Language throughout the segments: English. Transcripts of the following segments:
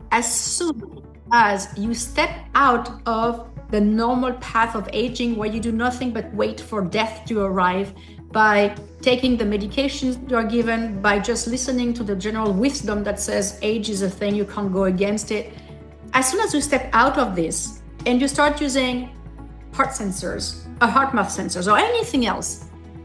as soon as you step out of the normal path of aging where you do nothing but wait for death to arrive by taking the medications you are given, by just listening to the general wisdom that says age is a thing, you can't go against it. As soon as you step out of this and you start using heart sensors, heart mouth sensors, or anything else,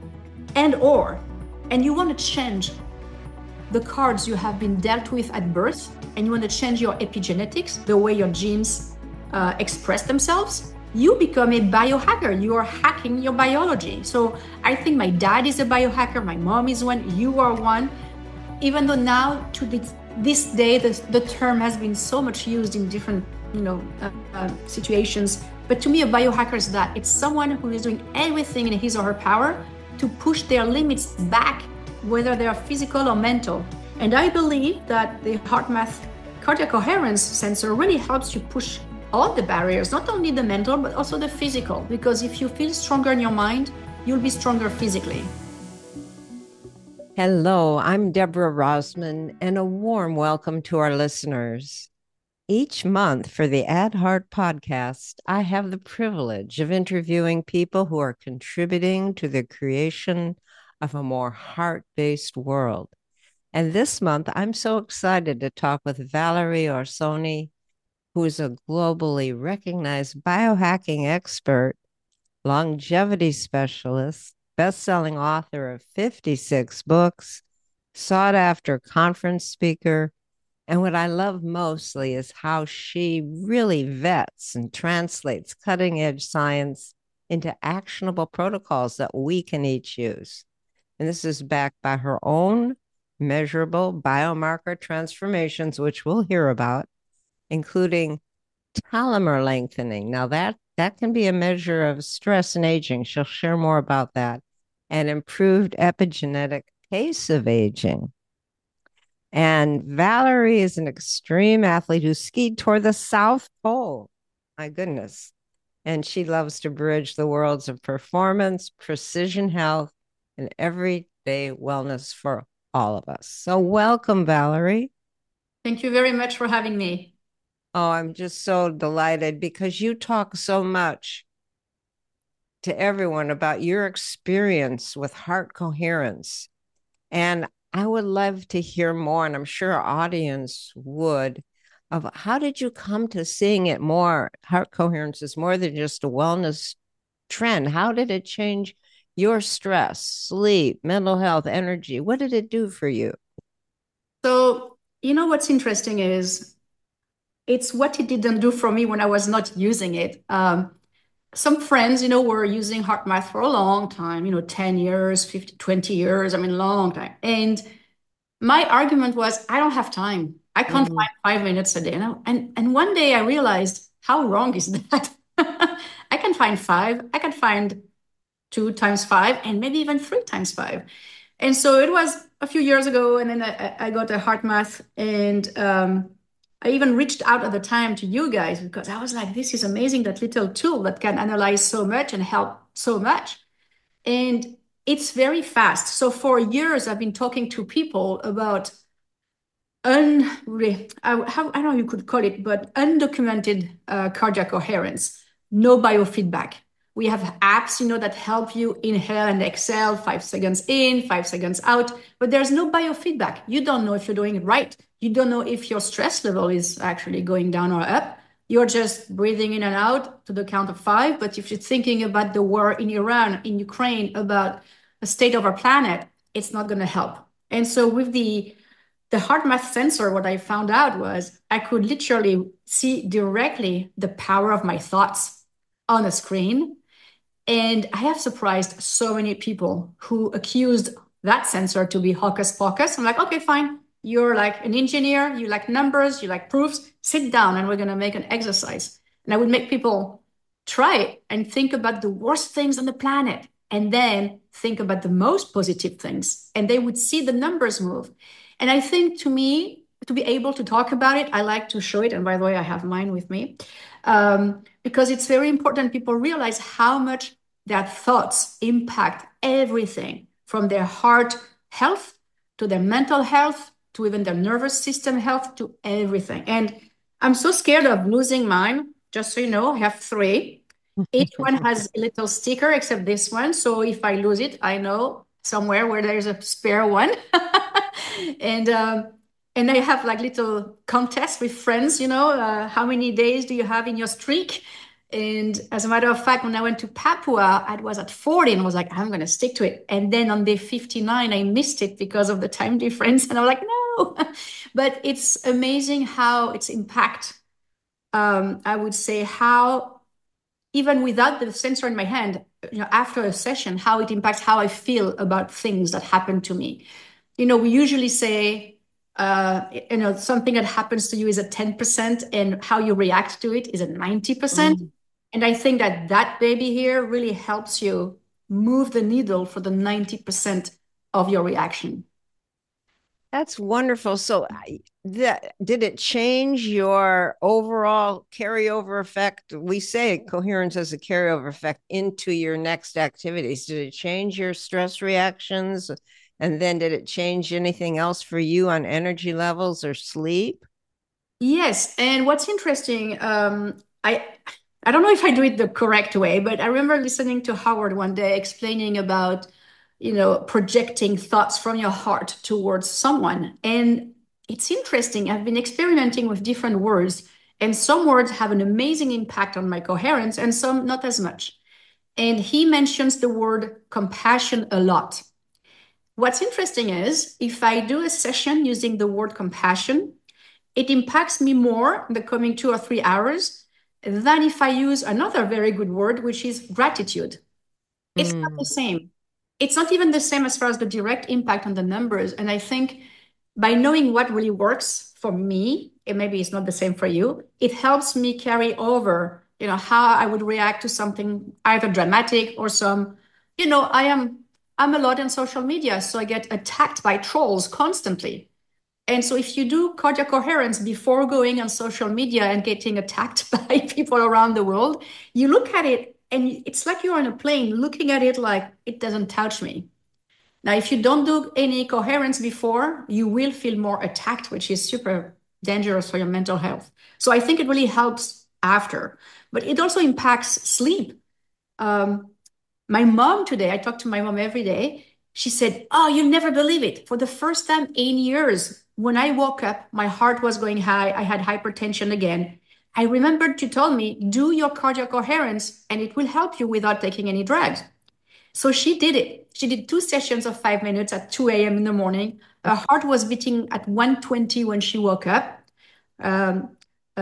and you want to change the cards you have been dealt with at birth, and you want to change your epigenetics, the way your genes express themselves, you become a biohacker. You are hacking your biology. So I think my dad is a biohacker, my mom is one, you are one. Even though now, to this day, the term has been so much used in different situations. But to me, a biohacker is that it's someone who is doing everything in his or her power to push their limits back, whether they are physical or mental. And I believe that the HeartMath cardiac coherence sensor really helps you push all the barriers, not only the mental, but also the physical. Because if you feel stronger in your mind, you'll be stronger physically. Hello, I'm Deborah Rosman, and a warm welcome to our listeners. Each month for the Add Heart podcast, I have the privilege of interviewing people who are contributing to the creation of a more heart-based world. And this month, I'm so excited to talk with Valerie Orsoni, who is a globally recognized biohacking expert, longevity specialist, best-selling author of 56 books, sought-after conference speaker. And what I love mostly is how she really vets and translates cutting-edge science into actionable protocols that we can each use. And this is backed by her own measurable biomarker transformations, which we'll hear about, including telomere lengthening. Now that can be a measure of stress and aging. She'll share more about that. And improved epigenetic pace of aging. And Valerie is an extreme athlete who skied toward the South Pole. My goodness. And she loves to bridge the worlds of performance, precision health, and everyday wellness for all of us. So welcome, Valerie. Thank you very much for having me. Oh, I'm just so delighted because you talk so much to everyone about your experience with heart coherence. And I would love to hear more, and I'm sure our audience would, of how did you come to seeing it more? Heart coherence is more than just a wellness trend. How did it change your stress, sleep, mental health, energy? What did it do for you? So, what's interesting is it's what it didn't do for me when I was not using it. Some friends, were using HeartMath for a long time, 10 years, 50, 20 years, I mean, long time. And my argument was, I don't have time. I can't Mm-hmm. find 5 minutes a day. And one day I realized, how wrong is that? I can find five, I can find 2 times 5, and maybe even 3 times 5. And so it was a few years ago, and then I got a HeartMath, and I even reached out at the time to you guys because I was like, this is amazing, that little tool that can analyze so much and help so much. And it's very fast. So for years, I've been talking to people about how, I don't know you could call it, but undocumented cardiac coherence, no biofeedback. We have apps, that help you inhale and exhale 5 seconds in, 5 seconds out, but there's no biofeedback. You don't know if you're doing it right. You don't know if your stress level is actually going down or up. You're just breathing in and out to the count of 5. But if you're thinking about the war in Iran, in Ukraine, about the state of our planet, it's not going to help. And so with the HeartMath sensor, what I found out was I could literally see directly the power of my thoughts on a screen. And I have surprised so many people who accused that sensor to be hocus pocus. I'm like, okay, fine. You're like an engineer, you like numbers, you like proofs. Sit down and we're going to make an exercise. And I would make people try it and think about the worst things on the planet and then think about the most positive things. And they would see the numbers move. And I think, to me, to be able to talk about it, I like to show it. And by the way, I have mine with me because it's very important people realize how much their thoughts impact everything from their heart health to their mental health to even their nervous system health to everything. And I'm so scared of losing mine. Just so you know, I have three. Each one has a little sticker except this one. So if I lose it, I know somewhere where there's a spare one. And and I have like little contests with friends, how many days do you have in your streak? And as a matter of fact, when I went to Papua, I was at 40 and I was like, I'm going to stick to it. And then on day 59, I missed it because of the time difference. And I'm like, no. But it's amazing how its impact, I would say, how even without the sensor in my hand, after a session, how it impacts how I feel about things that happen to me. We usually say, something that happens to you is a 10%, and how you react to it is a 90%. Mm. And I think that that baby here really helps you move the needle for the 90% of your reaction. That's wonderful. So, did it change your overall carryover effect? We say coherence has a carryover effect into your next activities. Did it change your stress reactions? And then did it change anything else for you on energy levels or sleep? Yes, and what's interesting, I don't know if I do it the correct way, but I remember listening to Howard one day explaining about, projecting thoughts from your heart towards someone. And it's interesting. I've been experimenting with different words, and some words have an amazing impact on my coherence, and some not as much. And he mentions the word compassion a lot. What's interesting is if I do a session using the word compassion, it impacts me more in the coming 2 or 3 hours than if I use another very good word, which is gratitude. It's not the Mm. same. It's not even the same as far as the direct impact on the numbers. And I think by knowing what really works for me, and maybe it's not the same for you, it helps me carry over, how I would react to something either dramatic or some, I'm a lot on social media, so I get attacked by trolls constantly. And so if you do cardiac coherence before going on social media and getting attacked by people around the world, you look at it and it's like you're on a plane looking at it like it doesn't touch me. Now, if you don't do any coherence before, you will feel more attacked, which is super dangerous for your mental health. So I think it really helps after, but it also impacts sleep. Um, my mom today, I talk to my mom every day. She said, "Oh, you'll never believe it. For the first time in years, when I woke up, my heart was going high. I had hypertension again. I remembered to tell me, do your cardiac coherence, and it will help you without taking any drugs." So she did it. She did 2 sessions of 5 minutes at 2 a.m. in the morning. Her heart was beating at 120 when she woke up. Um,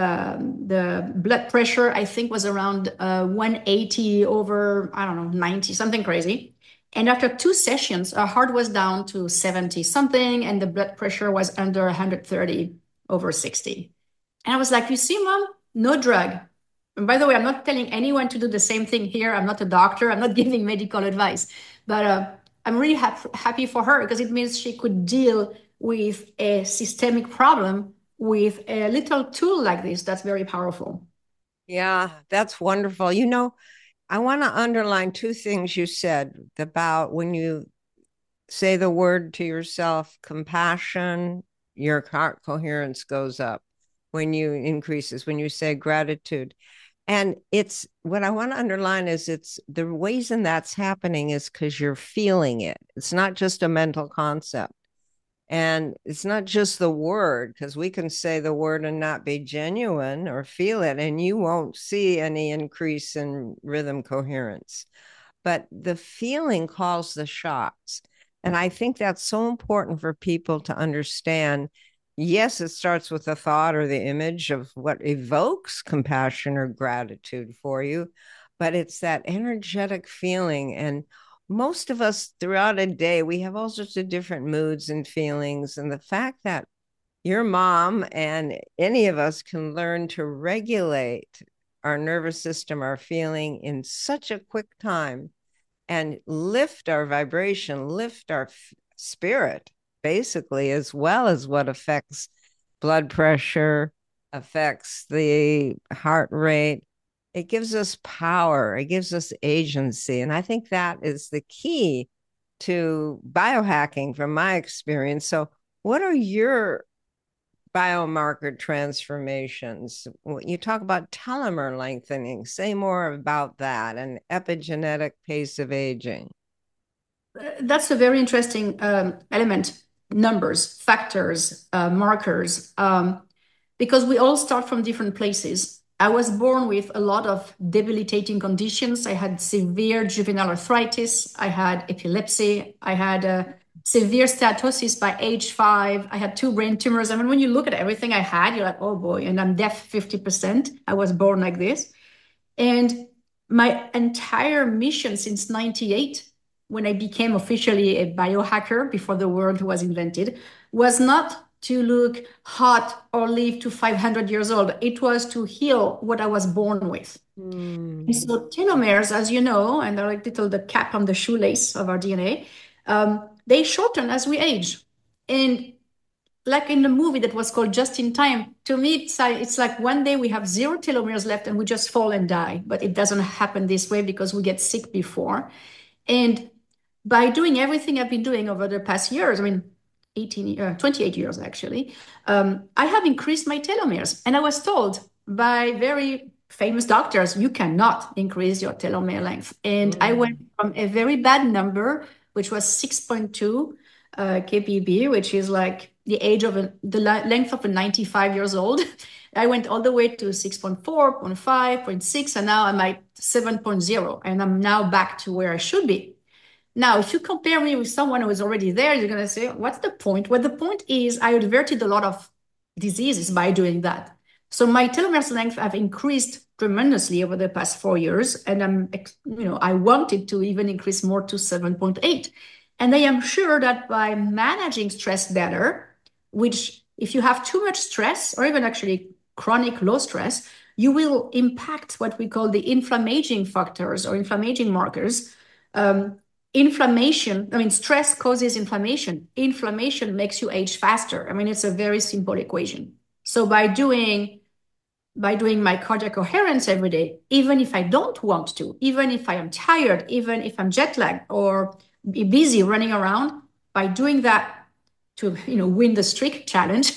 the blood pressure, I think, was around 180 over, I don't know, 90, something crazy. And after 2 sessions, her heart was down to 70 something, and the blood pressure was under 130 over 60. And I was like, you see, mom, no drug. And by the way, I'm not telling anyone to do the same thing here. I'm not a doctor. I'm not giving medical advice. But I'm really happy for her because it means she could deal with a systemic problem with a little tool like this. That's very powerful. Yeah, that's wonderful. I want to underline two things you said about when you say the word to yourself, compassion, your heart coherence goes up when you increases, when you say gratitude. And it's what I want to underline is it's the reason that's happening is because you're feeling it. It's not just a mental concept. And it's not just the word, because we can say the word and not be genuine or feel it, and you won't see any increase in rhythm coherence. But the feeling calls the shots. And I think that's so important for people to understand. Yes, it starts with the thought or the image of what evokes compassion or gratitude for you, but it's that energetic feeling. And most of us throughout a day, we have all sorts of different moods and feelings. And the fact that your mom and any of us can learn to regulate our nervous system, our feeling in such a quick time and lift our vibration, lift our spirit, basically, as well as what affects blood pressure, affects the heart rate. It gives us power, it gives us agency. And I think that is the key to biohacking from my experience. So, what are your biomarker transformations. You talk about telomere lengthening. Say more about that and epigenetic pace of aging. That's a very interesting element. Numbers, factors, markers, because we all start from different places. I was born with a lot of debilitating conditions. I had severe juvenile arthritis. I had epilepsy. I had severe steatosis by age 5. I had 2 brain tumors. I mean, when you look at everything I had, you're like, oh boy, and I'm deaf 50%. I was born like this. And my entire mission since 98, when I became officially a biohacker before the word was invented, was not to look hot or live to 500 years old. It was to heal what I was born with. And so telomeres, as you know, and they're like little the cap on the shoelace of our DNA, they shorten as we age. And like in the movie that was called Just in Time, to me, it's like one day we have 0 telomeres left and we just fall and die. But it doesn't happen this way because we get sick before. And by doing everything I've been doing over the past years, I mean, 28 years actually, I have increased my telomeres. And I was told by very famous doctors, you cannot increase your telomere length. And I went from a very bad number, which was 6.2 kpb, which is like the age of the length of a 95 years old. I went all the way to 6.4, 0.5, 0.6, and now I'm at 7.0, and I'm now back to where I should be. Now, if you compare me with someone who is already there, you're going to say, what's the point? Well, the point is I averted a lot of diseases by doing that. So my telomere length have increased tremendously over the past 4 years, and I wanted to even increase more to 7.8. And I am sure that by managing stress better, which if you have too much stress or even actually chronic low stress, you will impact what we call the inflammaging factors or inflammaging markers. Inflammation, I mean, stress causes inflammation. Inflammation makes you age faster. I mean, it's a very simple equation. So by doing my cardiac coherence every day, even if I don't want to, even if I am tired, even if I'm jet lagged or be busy running around, by doing that to win the streak challenge,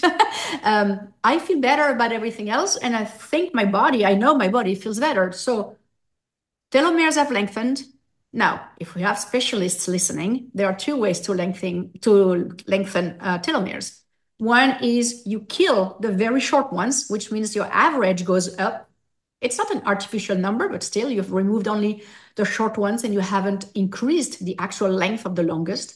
I feel better about everything else. And I think I know my body feels better. So telomeres have lengthened. Now, if we have specialists listening, there are 2 ways to lengthen telomeres. One is you kill the very short ones, which means your average goes up. It's not an artificial number, but still you've removed only the short ones and you haven't increased the actual length of the longest.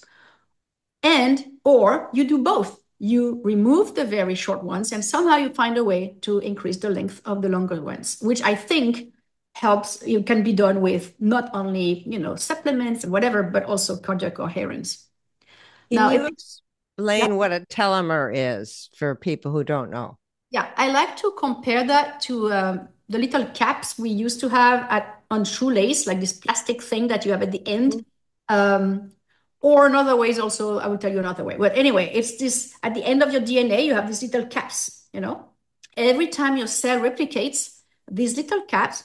Or you do both. You remove the very short ones and somehow you find a way to increase the length of the longer ones, which I think helps. You can be done with not only, supplements and whatever, but also cardiac coherence. Can you explain what a telomere is for people who don't know? Yeah, I like to compare that to the little caps we used to have on shoelace, like this plastic thing that you have at the end. Or another way is also, I will tell you another way. But anyway, it's this, at the end of your DNA, you have these little caps, Every time your cell replicates, these little caps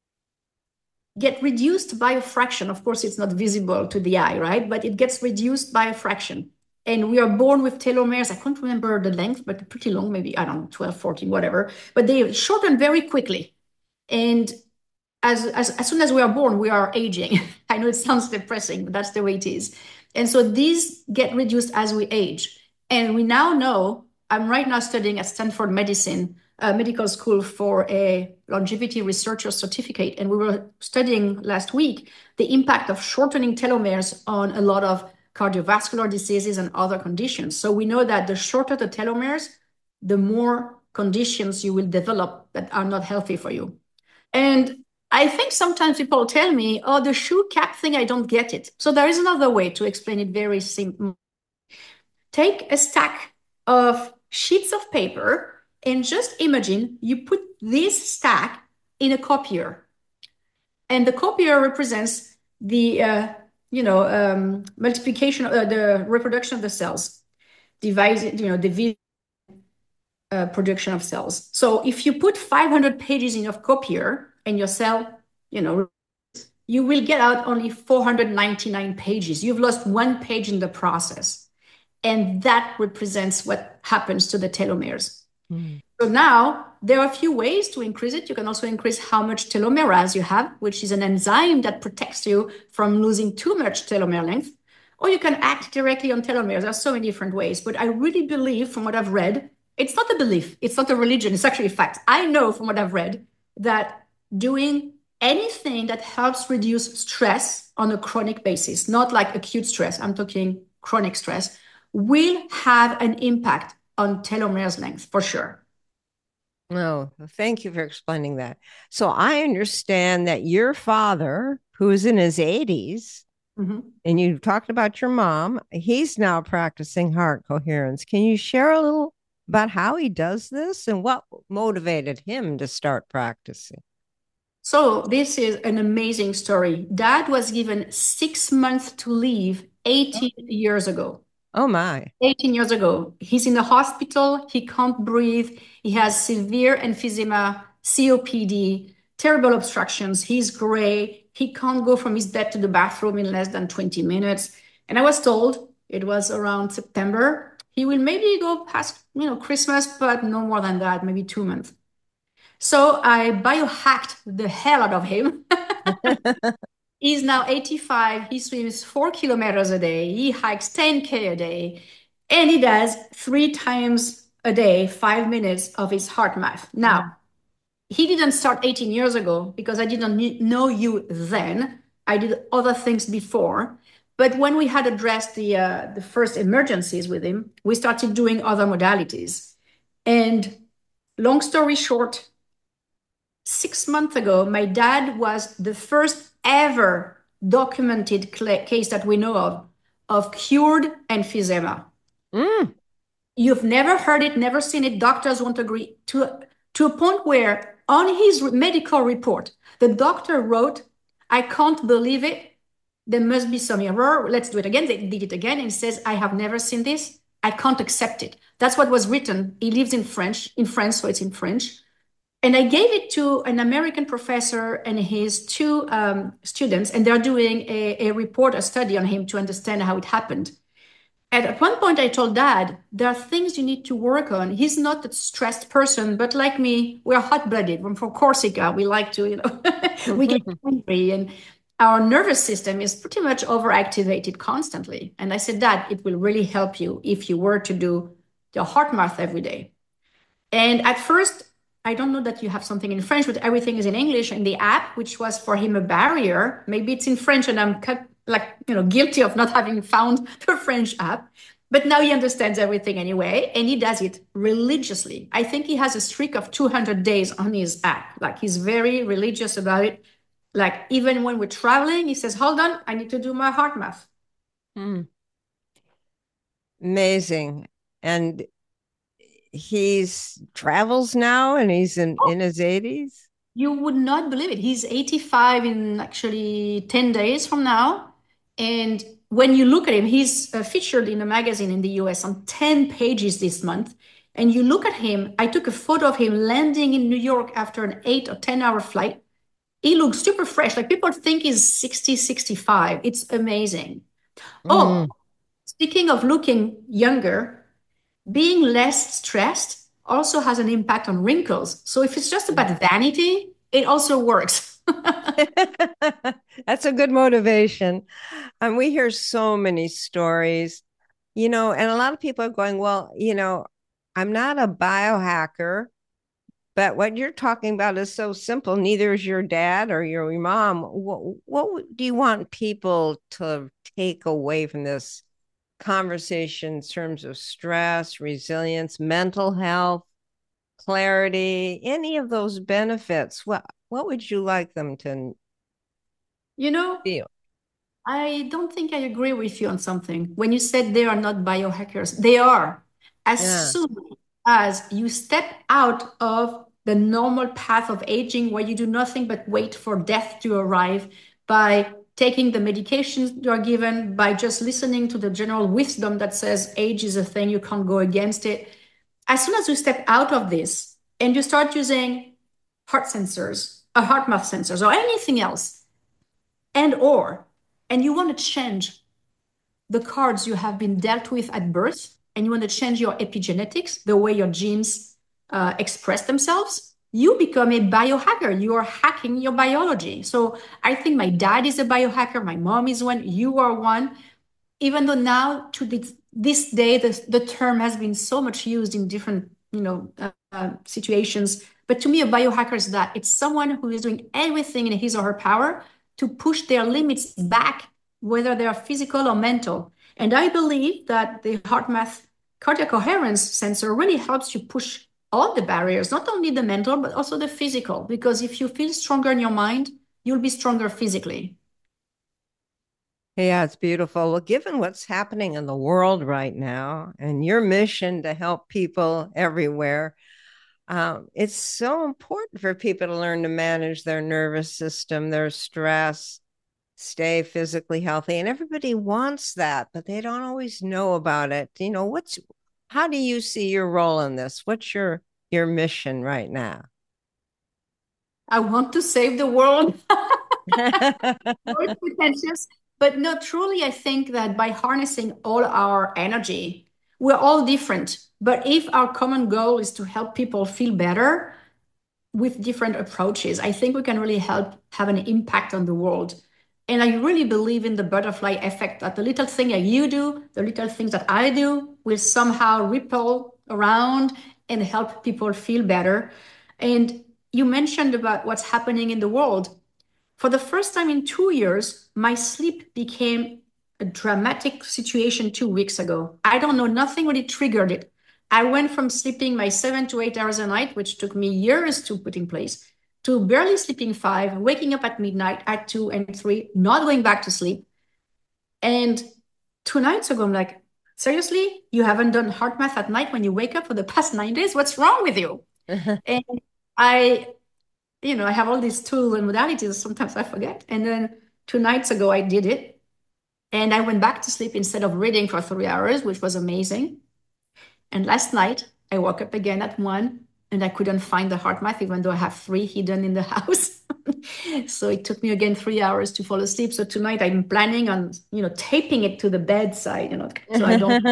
get reduced by a fraction. Of course, it's not visible to the eye, right? But it gets reduced by a fraction. And we are born with telomeres. I can't remember the length, but pretty long, maybe, I don't know, 12, 14, whatever. But they shorten very quickly. And as soon as we are born, we are aging. I know it sounds depressing, but that's the way it is. And so these get reduced as we age. And we now know, I'm right now studying at Stanford Medical School for a longevity researcher certificate. And we were studying last week the impact of shortening telomeres on a lot of cardiovascular diseases and other conditions. So we know that the shorter the telomeres, the more conditions you will develop that are not healthy for you. And I think sometimes people tell me, oh, the shoe cap thing, I don't get it. So there is another way to explain it very simple. Take a stack of sheets of paper and just imagine you put this stack in a copier. And the copier represents the multiplication, the reproduction of the cells, the production of cells. So if you put 500 pages in your copier and your cell, you will get out only 499 pages. You've lost 1 page in the process. And that represents what happens to the telomeres. Mm. So now there are a few ways to increase it. You can also increase how much telomerase you have, which is an enzyme that protects you from losing too much telomere length. Or you can act directly on telomeres. There are so many different ways. But I really believe, from what I've read, it's not a belief, it's not a religion, it's actually a fact. I know from what I've read that doing anything that helps reduce stress on a chronic basis, not like acute stress, I'm talking chronic stress, will have an impact on telomeres length for sure. Oh, thank you for explaining that. So I understand that your father, who is in his 80s, Mhm. and you talked about your mom, he's now practicing heart coherence. Can you share a little about how he does this and what motivated him to start practicing? So this is an amazing story. Dad was given 6 months to live 18 years ago. Oh my. 18 years ago. He's in the hospital. He can't breathe. He has severe emphysema, COPD, terrible obstructions. He's gray. He can't go from his bed to the bathroom in less than 20 minutes. And I was told it was around September. He will maybe go past, Christmas, but no more than that, maybe 2 months. So I biohacked the hell out of him. He's now 85. He swims 4 kilometers a day. He hikes 10K a day. And he does 3 times a day, 5 minutes of his heart math. Now, Mm. he didn't start 18 years ago because I didn't know you then. I did other things before. But when we had addressed the first emergencies with him, we started doing other modalities. And long story short, 6 months ago, my dad was the first ever documented case that we know of cured emphysema. Mm. You've never heard it, never seen it. Doctors won't agree to a point where on his medical report, the doctor wrote, I can't believe it. There must be some error. Let's do it again. They did it again and says, I have never seen this. I can't accept it. That's what was written. He lives in France, so it's in French. And I gave it to an American professor and his two students, and they're doing a report, a study on him to understand how it happened. And at one point, I told Dad, there are things you need to work on. He's not a stressed person, but like me, we're hot-blooded. We're from Corsica. We like to, we get angry, and our nervous system is pretty much overactivated constantly. And I said, Dad, it will really help you if you were to do the heart math every day. And at first, I don't know that you have something in French, but everything is in English. And the app, which was for him a barrier, maybe it's in French, and I'm guilty of not having found the French app. But now he understands everything anyway, and he does it religiously. I think he has a streak of 200 days on his app. Like he's very religious about it. Like even when we're traveling, he says, "Hold on, I need to do my heart math." Mm. Amazing. And he's travels now and he's in his 80s. You would not believe it. He's 85 in actually 10 days from now. And when you look at him, he's featured in a magazine in the US on 10 pages this month. And you look at him, I took a photo of him landing in New York after an 8 or 10 hour flight. He looks super fresh. Like people think he's 60, 65. It's amazing. Oh, Mm. speaking of looking younger, being less stressed also has an impact on wrinkles. So if it's just about vanity, it also works. That's a good motivation. And we hear so many stories, and a lot of people are going, well, I'm not a biohacker, but what you're talking about is so simple. Neither is your dad or your mom. Do you want people to take away from this conversation in terms of stress, resilience, mental health, clarity, any of those benefits? What would you like them to You know, feel? I don't think I agree with you on something. When you said they are not biohackers, they are. As Yeah. soon as you step out of the normal path of aging, where you do nothing but wait for death to arrive by taking the medications you are given, by just listening to the general wisdom that says age is a thing, you can't go against it. As soon as you step out of this and you start using heart sensors, heart math sensors, or anything else, and or and you want to change the cards you have been dealt with at birth, and you want to change your epigenetics, the way your genes express themselves, you become a biohacker. You are hacking your biology. So I think my dad is a biohacker. My mom is one. You are one. Even though now to this day, the term has been so much used in different, situations. But to me, a biohacker is that it's someone who is doing everything in his or her power to push their limits back, whether they are physical or mental. And I believe that the HeartMath cardiac coherence sensor really helps you push all the barriers, not only the mental, but also the physical. Because if you feel stronger in your mind, you'll be stronger physically. Yeah, it's beautiful. Well, given what's happening in the world right now and your mission to help people everywhere, it's so important for people to learn to manage their nervous system, their stress, stay physically healthy. And everybody wants that, but they don't always know about it. How do you see your role in this? What's your mission right now? I want to save the world. Very pretentious. But no, truly, I think that by harnessing all our energy, we're all different. But if our common goal is to help people feel better with different approaches, I think we can really help have an impact on the world. And I really believe in the butterfly effect that the little thing that you do, the little things that I do, will somehow ripple around and help people feel better. And you mentioned about what's happening in the world. For the first time in 2 years, my sleep became a dramatic situation 2 weeks ago. I don't know, nothing really triggered it. I went from sleeping my 7 to 8 hours a night, which took me years to put in place, to barely sleeping five, waking up at midnight at 2 and 3, not going back to sleep. And 2 nights ago, I'm like, seriously? You haven't done heart math at night when you wake up for the past 9 days? What's wrong with you? And I I have all these tools and modalities. Sometimes I forget. And then 2 nights ago, I did it. And I went back to sleep instead of reading for 3 hours, which was amazing. And last night, I woke up again at 1 and I couldn't find the heart math, even though I have three hidden in the house. So it took me again 3 hours to fall asleep. So tonight I'm planning on, taping it to the bedside, so I don't.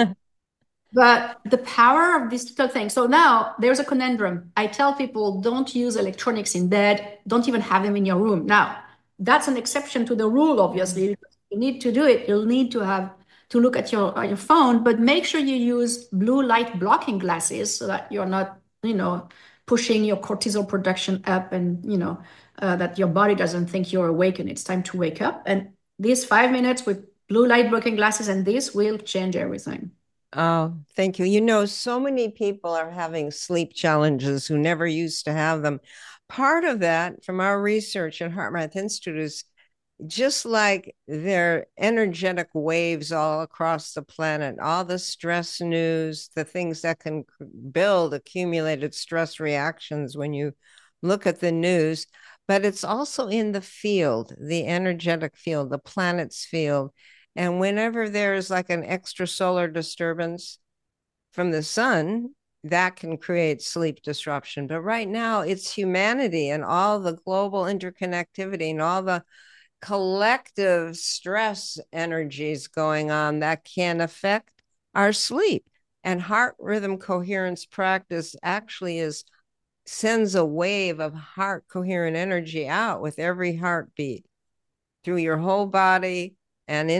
But the power of this little thing. So now there's a conundrum. I tell people don't use electronics in bed, don't even have them in your room. Now, that's an exception to the rule, obviously. You need to do it. You'll need to have to look at your phone, but make sure you use blue light blocking glasses so that you're not, pushing your cortisol production up and, that your body doesn't think you're awake and it's time to wake up. And these 5 minutes with blue light blocking glasses and this will change everything. Oh, thank you. So many people are having sleep challenges who never used to have them. Part of that, from our research at HeartMath Institute, is just like their energetic waves all across the planet, all the stress news, the things that can build accumulated stress reactions when you look at the news, but it's also in the field, the energetic field, the planet's field. And whenever there's like an extrasolar disturbance from the sun, that can create sleep disruption. But right now, it's humanity and all the global interconnectivity and all the collective stress energies going on that can affect our sleep. And heart rhythm coherence practice actually sends a wave of heart coherent energy out with every heartbeat through your whole body and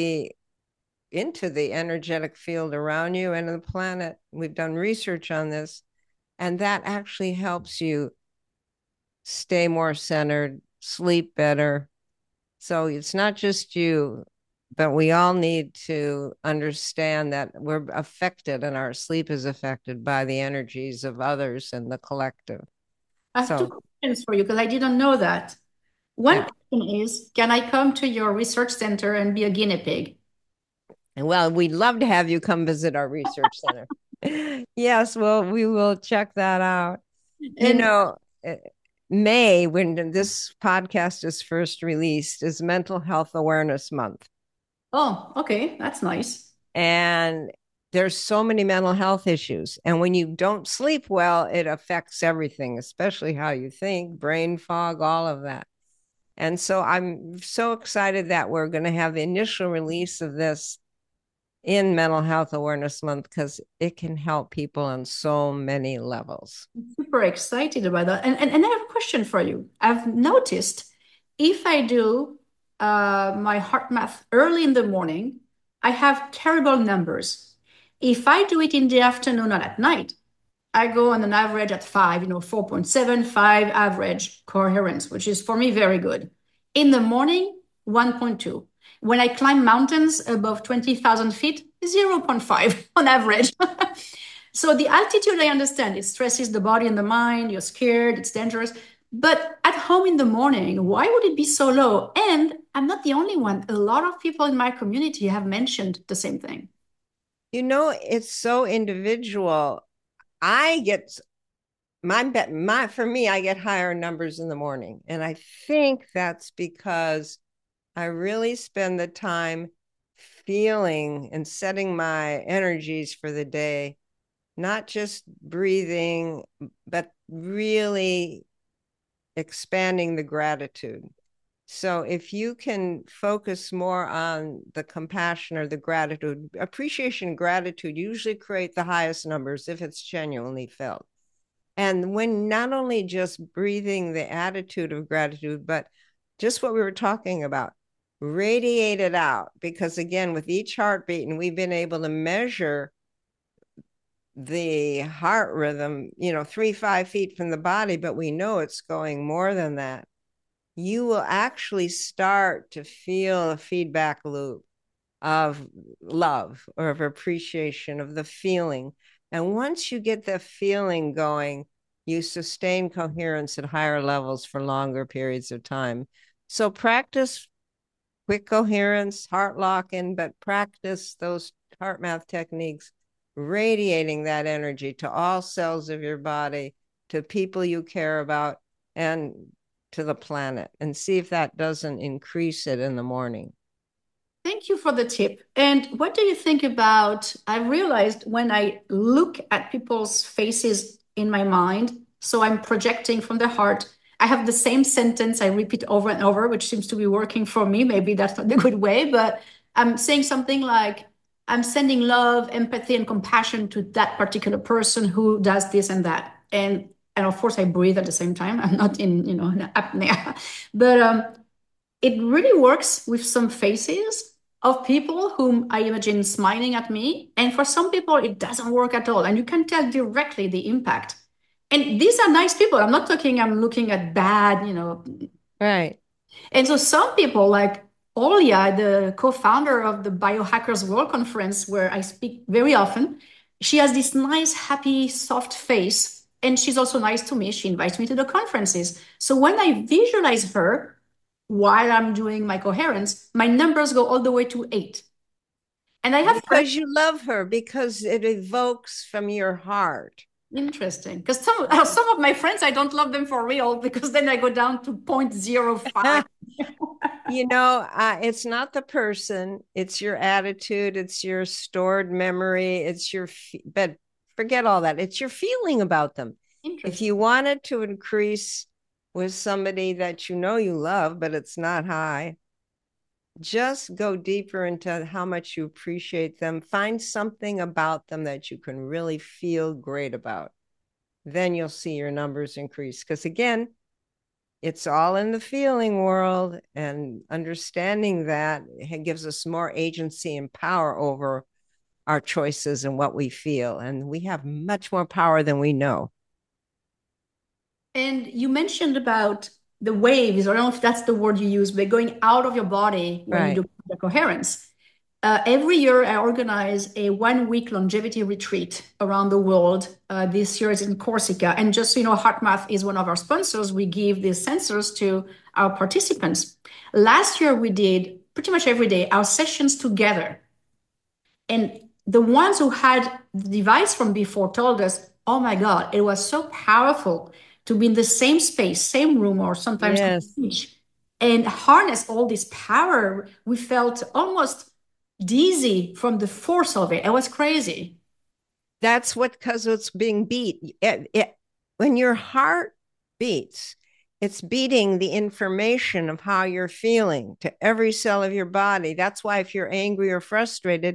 into the energetic field around you and the planet. We've done research on this, and that actually helps you stay more centered, sleep better. So it's not just you, but we all need to understand that we're affected and our sleep is affected by the energies of others and the collective. I have two So, questions for you because I didn't know that. One yeah. question is, can I come to your research center and be a guinea pig? And well, we'd love to have you come visit our research center. Yes, well, we will check that out. You And know, eh, May, when this podcast is first released, is Mental Health Awareness Month. oh, okay, that's nice. And there's so many mental health issues. And when you don't sleep well, it affects everything, especially how you think, brain fog, all of that. And so I'm so excited that we're going to have the initial release of this in Mental Health Awareness Month because it can help people on so many levels. Super excited about that. And I have a question for you. I've noticed if I do my heart math early in the morning, I have terrible numbers. If I do it in the afternoon or at night, I go on an average at 5, 4.75 average coherence, which is for me very good. In the morning, 1.2. When I climb mountains above 20,000 feet, 0.5 on average. So the altitude, I understand, it stresses the body and the mind. You're scared, it's dangerous. But at home in the morning, why would it be so low? And I'm not the only one. A lot of people in my community have mentioned the same thing. It's so individual. I get my for me, I get higher numbers in the morning. And I think that's because I really spend the time feeling and setting my energies for the day, not just breathing, but really expanding the gratitude. So if you can focus more on the compassion or the gratitude, appreciation, gratitude usually create the highest numbers if it's genuinely felt. And when not only just breathing the attitude of gratitude, but just what we were talking about, radiate it out. Because again, with each heartbeat, and we've been able to measure the heart rhythm, 3, 5 feet from the body, but we know it's going more than that. You will actually start to feel a feedback loop of love or of appreciation of the feeling. And once you get the feeling going, you sustain coherence at higher levels for longer periods of time. So practice quick coherence, heart lock-in, but practice those heart math techniques, radiating that energy to all cells of your body, to people you care about, and to the planet, and see if that doesn't increase it in the morning. Thank you for the tip. And what do you think about? I realized when I look at people's faces in my mind, so I'm projecting from the heart, I have the same sentence I repeat over and over, which seems to be working for me. Maybe that's not the good way, but I'm saying something like, I'm sending love, empathy, and compassion to that particular person who does this and that. And of course I breathe at the same time. I'm not in, in apnea. But it really works with some faces of people whom I imagine smiling at me. And for some people, it doesn't work at all. And you can tell directly the impact. And these are nice people. I'm looking at bad. Right. And so some people, like Olia, the co-founder of the Biohackers World Conference, where I speak very often, she has this nice, happy, soft face. And she's also nice to me. She invites me to the conferences. So when I visualize her, while I'm doing my coherence, my numbers go all the way to 8. And I have because you love her, because it evokes from your heart. interesting because some of my friends I don't love them for real because then I go down to 0.05. It's not the person, it's your attitude, it's your stored memory, but forget all that. It's your feeling about them. If you wanted to increase with somebody that you love, but it's not high, just go deeper into how much you appreciate them. Find something about them that you can really feel great about. Then you'll see your numbers increase. Because again, it's all in the feeling world, and understanding that it gives us more agency and power over our choices and what we feel. And we have much more power than we know. And you mentioned about the waves, I don't know if that's the word you use, but going out of your body when you do the coherence. Every year, I organize a 1 week longevity retreat around the world. This year is in Corsica. And just so you know, HeartMath is one of our sponsors. We give these sensors to our participants. Last year, we did pretty much every day our sessions together. And the ones who had the device from before told us, oh my God, it was so powerful to be in the same space, same room, or sometimes each, and harness all this power. We felt almost dizzy from the force of it. It was crazy. That's because it's being beat. When your heart beats, it's beating the information of how you're feeling to every cell of your body. That's why if you're angry or frustrated,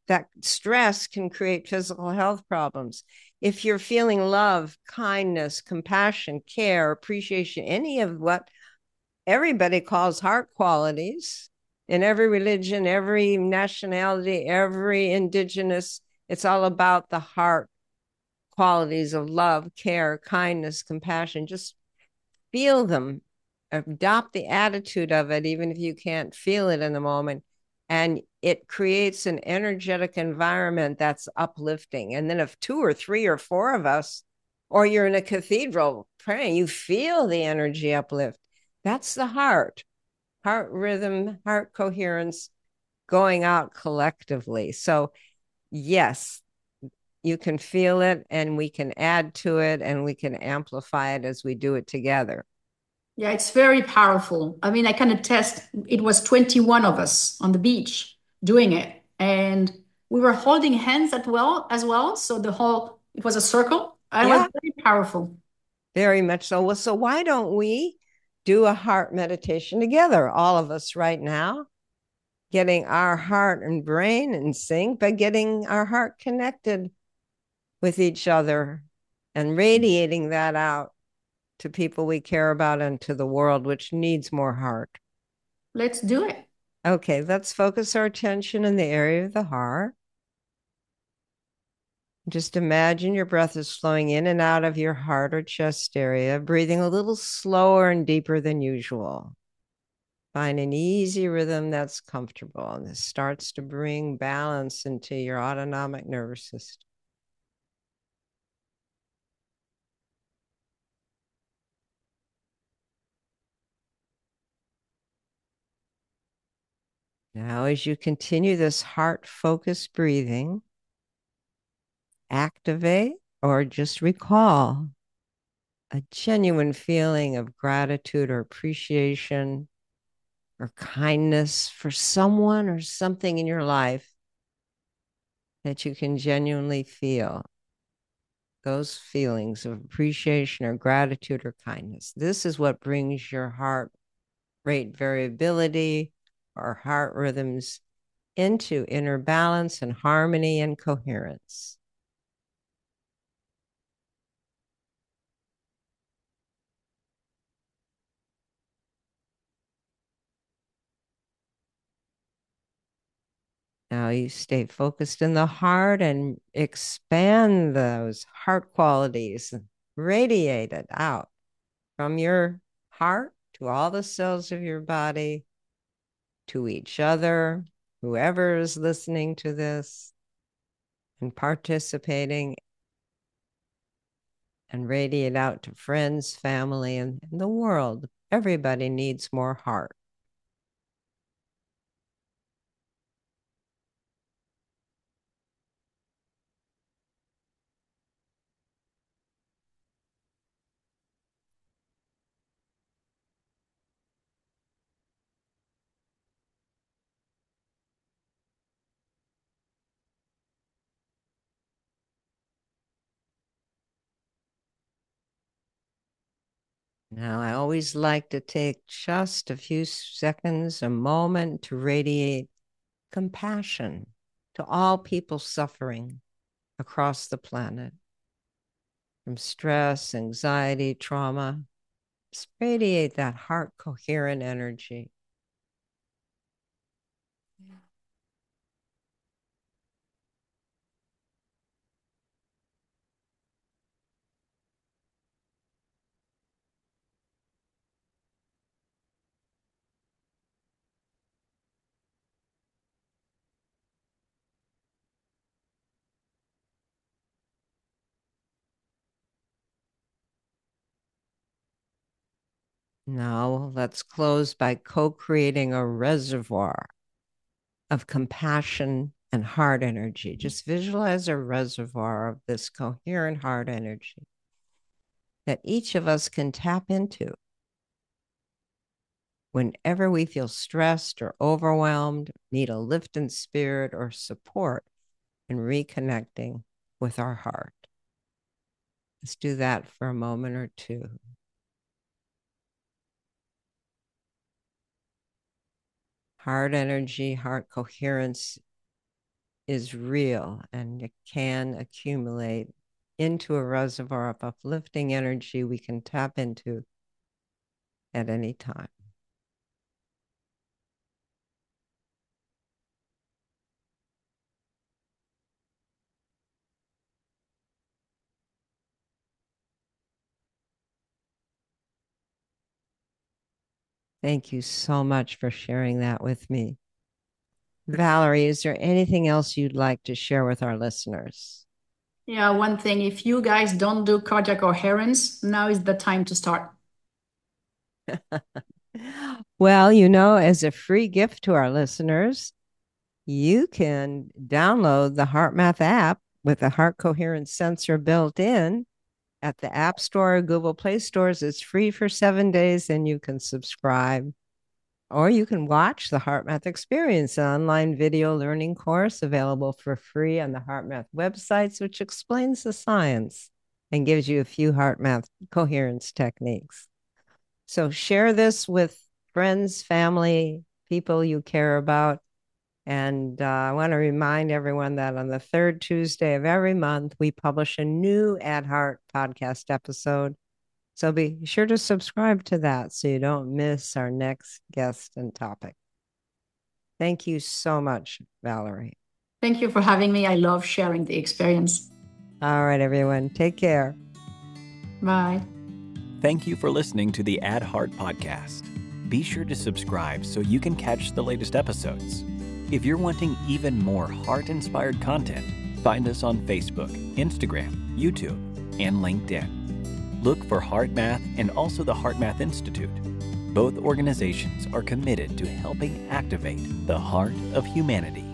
that stress can create physical health problems. If you're feeling love, kindness, compassion, care, appreciation, any of what everybody calls heart qualities in every religion, every nationality, every indigenous, it's all about the heart qualities of love, care, kindness, compassion. Just feel them, adopt the attitude of it, even if you can't feel it in the moment. And it creates an energetic environment that's uplifting. And then if 2 or 3 or 4 of us, or you're in a cathedral praying, you feel the energy uplift. That's the heart rhythm, heart coherence going out collectively. So, yes, you can feel it and we can add to it and we can amplify it as we do it together. Yeah, it's very powerful. I mean, I can attest it was 21 of us on the beach doing it. And we were holding hands as well. So it was a circle. And it was Yeah, very powerful. very much so. Well, so why don't we do a heart meditation together, all of us right now, getting our heart and brain in sync by getting our heart connected with each other and radiating that out to people we care about and to the world, which needs more heart. Let's do it. Okay, let's focus our attention in the area of the heart. Just imagine your breath is flowing in and out of your heart or chest area, breathing a little slower and deeper than usual. Find an easy rhythm that's comfortable, and this starts to bring balance into your autonomic nervous system. Now, as you continue this heart-focused breathing, activate or just recall a genuine feeling of gratitude or appreciation or kindness for someone or something in your life that you can genuinely feel. Those feelings of appreciation or gratitude or kindness. This is what brings your heart rate variability or heart rhythms into inner balance and harmony and coherence. Now you stay focused in the heart and expand those heart qualities, radiate it out from your heart to all the cells of your body, to each other, whoever is listening to this and participating, and radiate out to friends, family, and the world. Everybody needs more heart. Now, I always like to take just a few seconds, a moment to radiate compassion to all people suffering across the planet from stress, anxiety, trauma. Just radiate that heart coherent energy. Now, let's close by co creating a reservoir of compassion and heart energy. Just visualize a reservoir of this coherent heart energy that each of us can tap into whenever we feel stressed or overwhelmed, need a lift in spirit or support in reconnecting with our heart. Let's do that for a moment or two. Heart energy, heart coherence is real, and it can accumulate into a reservoir of uplifting energy we can tap into at any time. Thank you so much for sharing that with me. Valerie, is there anything else you'd like to share with our listeners? Yeah, one thing, if you guys don't do cardiac coherence, now is the time to start. Well, as a free gift to our listeners, you can download the HeartMath app with the heart coherence sensor built in at the App Store or Google Play stores. It's free for 7 days, and you can subscribe. Or you can watch the HeartMath Experience, an online video learning course available for free on the HeartMath websites, which explains the science and gives you a few HeartMath coherence techniques. So share this with friends, family, people you care about. And I want to remind everyone that on the third Tuesday of every month, we publish a new AdHeart podcast episode. So be sure to subscribe to that so you don't miss our next guest and topic. Thank you so much, Valerie. Thank you for having me. I love sharing the experience. All right, everyone. Take care. Bye. Thank you for listening to the AdHeart podcast. Be sure to subscribe so you can catch the latest episodes. If you're wanting even more heart-inspired content, find us on Facebook, Instagram, YouTube, and LinkedIn. Look for HeartMath and also the HeartMath Institute. Both organizations are committed to helping activate the heart of humanity.